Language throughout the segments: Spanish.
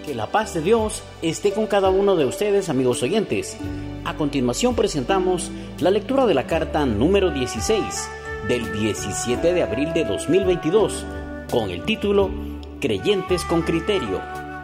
Que la paz de Dios esté con cada uno de ustedes, amigos oyentes. A continuación presentamos la lectura de la carta número 16 del 17 de abril de 2022 con el título Creyentes con Criterio.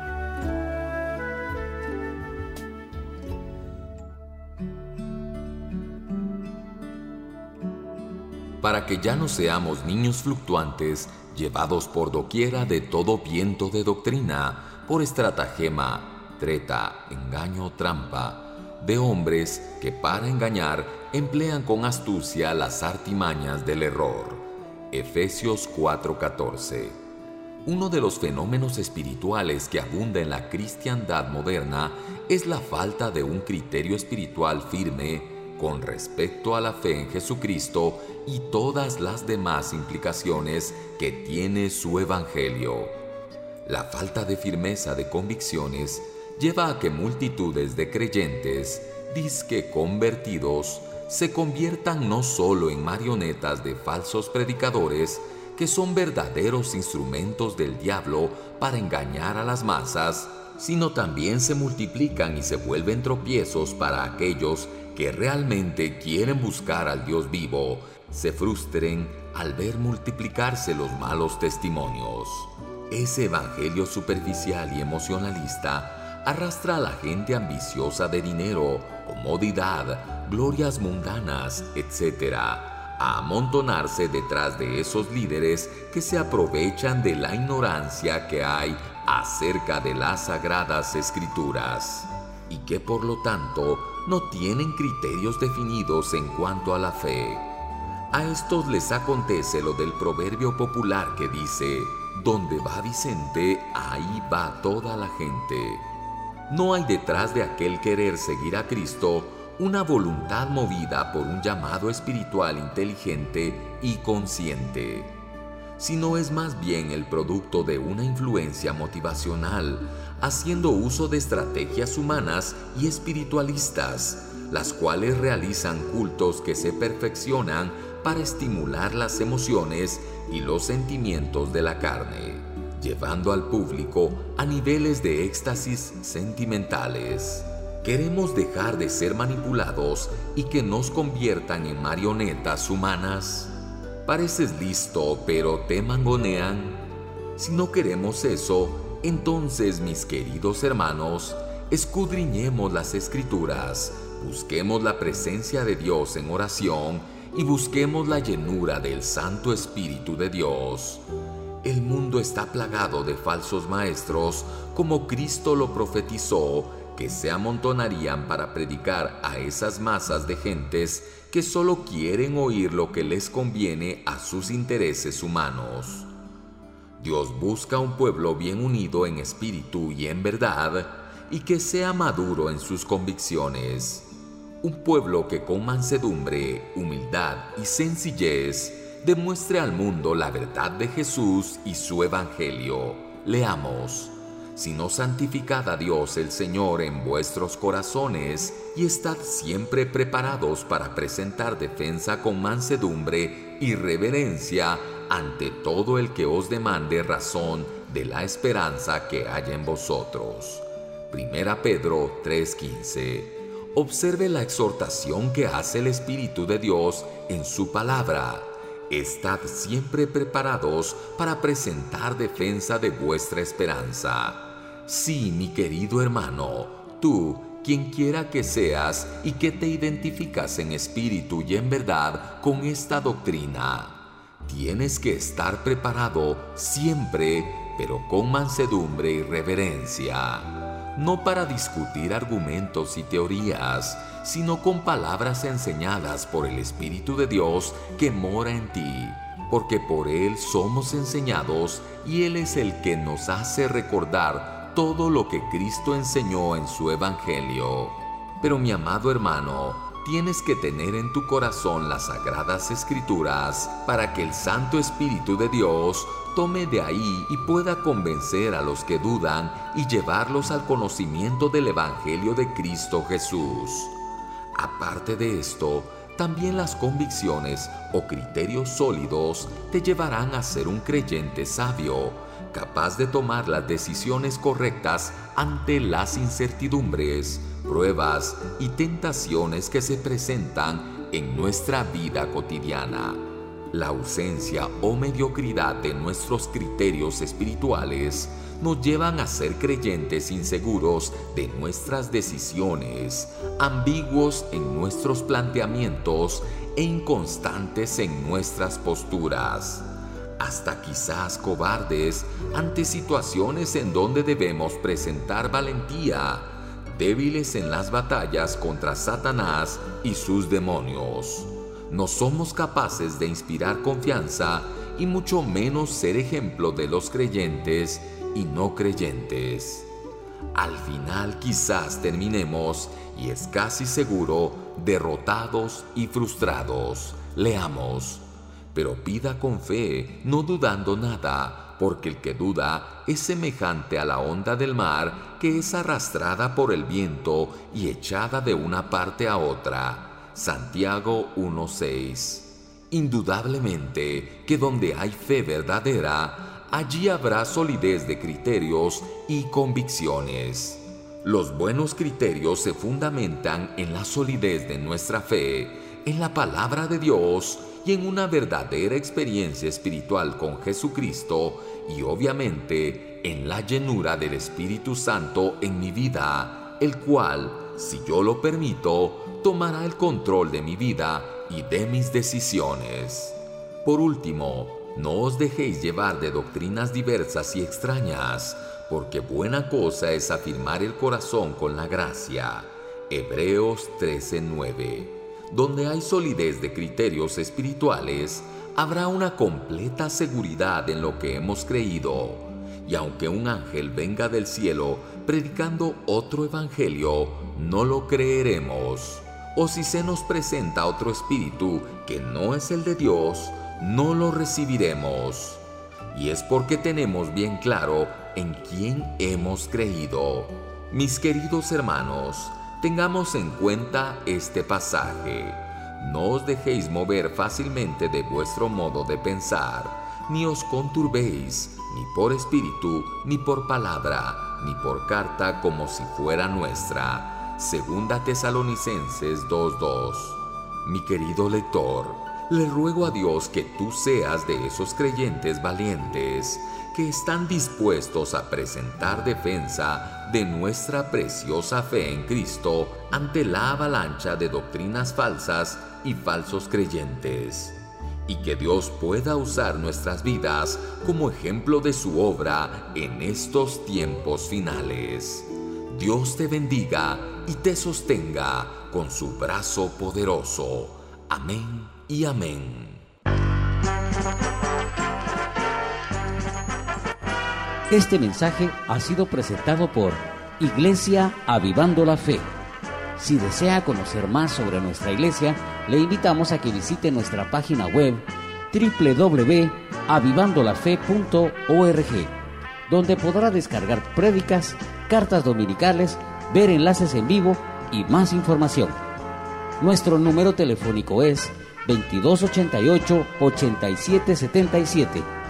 Para que ya no seamos niños fluctuantes, llevados por doquiera de todo viento de doctrina, por estratagema, treta, engaño, trampa, de hombres que para engañar emplean con astucia las artimañas del error. Efesios 4:14. Uno de los fenómenos espirituales que abunda en la cristiandad moderna es la falta de un criterio espiritual firme con respecto a la fe en Jesucristo y todas las demás implicaciones que tiene su evangelio. La falta de firmeza de convicciones lleva a que multitudes de creyentes, dizque convertidos, se conviertan no solo en marionetas de falsos predicadores, que son verdaderos instrumentos del diablo para engañar a las masas, sino también se multiplican y se vuelven tropiezos para aquellos que realmente quieren buscar al Dios vivo, se frustren al ver multiplicarse los malos testimonios. Ese evangelio superficial y emocionalista arrastra a la gente ambiciosa de dinero, comodidad, glorias mundanas, etc., a amontonarse detrás de esos líderes que se aprovechan de la ignorancia que hay acerca de las sagradas escrituras y que por lo tanto no tienen criterios definidos en cuanto a la fe. A estos les acontece lo del proverbio popular que dice: donde va Vicente, ahí va toda la gente. No hay detrás de aquel querer seguir a Cristo una voluntad movida por un llamado espiritual inteligente y consciente, sino es más bien el producto de una influencia motivacional, haciendo uso de estrategias humanas y espiritualistas, las cuales realizan cultos que se perfeccionan para estimular las emociones y los sentimientos de la carne, llevando al público a niveles de éxtasis sentimentales. ¿Queremos dejar de ser manipulados y que nos conviertan en marionetas humanas? Pareces listo, pero te mangonean. Si no queremos eso, entonces, mis queridos hermanos, escudriñemos las Escrituras, busquemos la presencia de Dios en oración y busquemos la llenura del Santo Espíritu de Dios. El mundo está plagado de falsos maestros, como Cristo lo profetizó, que se amontonarían para predicar a esas masas de gentes que solo quieren oír lo que les conviene a sus intereses humanos. Dios busca un pueblo bien unido en espíritu y en verdad, y que sea maduro en sus convicciones. Un pueblo que con mansedumbre, humildad y sencillez demuestre al mundo la verdad de Jesús y su evangelio. Leamos: sino santificad a Dios el Señor en vuestros corazones y estad siempre preparados para presentar defensa con mansedumbre y reverencia ante todo el que os demande razón de la esperanza que hay en vosotros. Primera Pedro 3:15. Observe la exhortación que hace el Espíritu de Dios en su palabra. Estad siempre preparados para presentar defensa de vuestra esperanza. Sí, mi querido hermano, tú, quien quiera que seas y que te identificas en espíritu y en verdad con esta doctrina, tienes que estar preparado siempre, pero con mansedumbre y reverencia, no para discutir argumentos y teorías, sino con palabras enseñadas por el Espíritu de Dios que mora en ti, porque por Él somos enseñados y Él es el que nos hace recordar todo lo que Cristo enseñó en su Evangelio. Pero mi amado hermano, tienes que tener en tu corazón las Sagradas Escrituras para que el Santo Espíritu de Dios tome de ahí y pueda convencer a los que dudan y llevarlos al conocimiento del Evangelio de Cristo Jesús. Aparte de esto, también las convicciones o criterios sólidos te llevarán a ser un creyente sabio, capaz de tomar las decisiones correctas ante las incertidumbres, pruebas y tentaciones que se presentan en nuestra vida cotidiana. La ausencia o mediocridad de nuestros criterios espirituales nos llevan a ser creyentes inseguros de nuestras decisiones, ambiguos en nuestros planteamientos e inconstantes en nuestras posturas, hasta quizás cobardes ante situaciones en donde debemos presentar valentía, débiles en las batallas contra Satanás y sus demonios. No somos capaces de inspirar confianza y mucho menos ser ejemplo de los creyentes y no creyentes. Al final quizás terminemos, y es casi seguro, derrotados y frustrados. Leamos: pero pida con fe, no dudando nada, porque el que duda es semejante a la onda del mar que es arrastrada por el viento y echada de una parte a otra. Santiago 1:6. Indudablemente que donde hay fe verdadera, allí habrá solidez de criterios y convicciones. Los buenos criterios se fundamentan en la solidez de nuestra fe, en la palabra de Dios y en una verdadera experiencia espiritual con Jesucristo, y obviamente en la llenura del Espíritu Santo en mi vida, el cual, si yo lo permito, tomará el control de mi vida y de mis decisiones. Por último, no os dejéis llevar de doctrinas diversas y extrañas, porque buena cosa es afirmar el corazón con la gracia. Hebreos 13:9. Donde hay solidez de criterios espirituales, habrá una completa seguridad en lo que hemos creído. Y aunque un ángel venga del cielo predicando otro evangelio, no lo creeremos. O si se nos presenta otro espíritu que no es el de Dios, no lo recibiremos. Y es porque tenemos bien claro en quién hemos creído. Mis queridos hermanos, tengamos en cuenta este pasaje. No os dejéis mover fácilmente de vuestro modo de pensar, ni os conturbéis, ni por espíritu, ni por palabra, ni por carta como si fuera nuestra. Segunda Tesalonicenses 2:2. Mi querido lector, le ruego a Dios que tú seas de esos creyentes valientes que están dispuestos a presentar defensa de nuestra preciosa fe en Cristo ante la avalancha de doctrinas falsas y falsos creyentes, y que Dios pueda usar nuestras vidas como ejemplo de su obra en estos tiempos finales. Dios te bendiga y te sostenga con su brazo poderoso. Amén y amén. Este mensaje ha sido presentado por Iglesia Avivando la Fe. Si desea conocer más sobre nuestra iglesia, le invitamos a que visite nuestra página web www.avivandolafe.org, donde podrá descargar prédicas, cartas dominicales, ver enlaces en vivo y más información. Nuestro número telefónico es 2288-8777,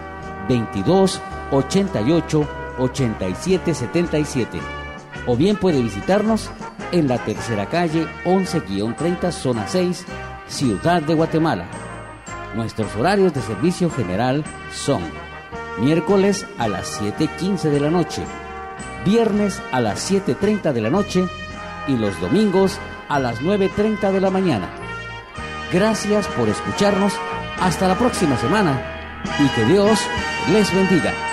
2288-8777, o bien puede visitarnos en la tercera calle 11-30, zona 6, Ciudad de Guatemala. Nuestros horarios de servicio general son miércoles a las 7:15 de la noche, viernes a las 7:30 de la noche y los domingos a las 9:30 de la mañana. Gracias por escucharnos. Hasta la próxima semana y que Dios les bendiga.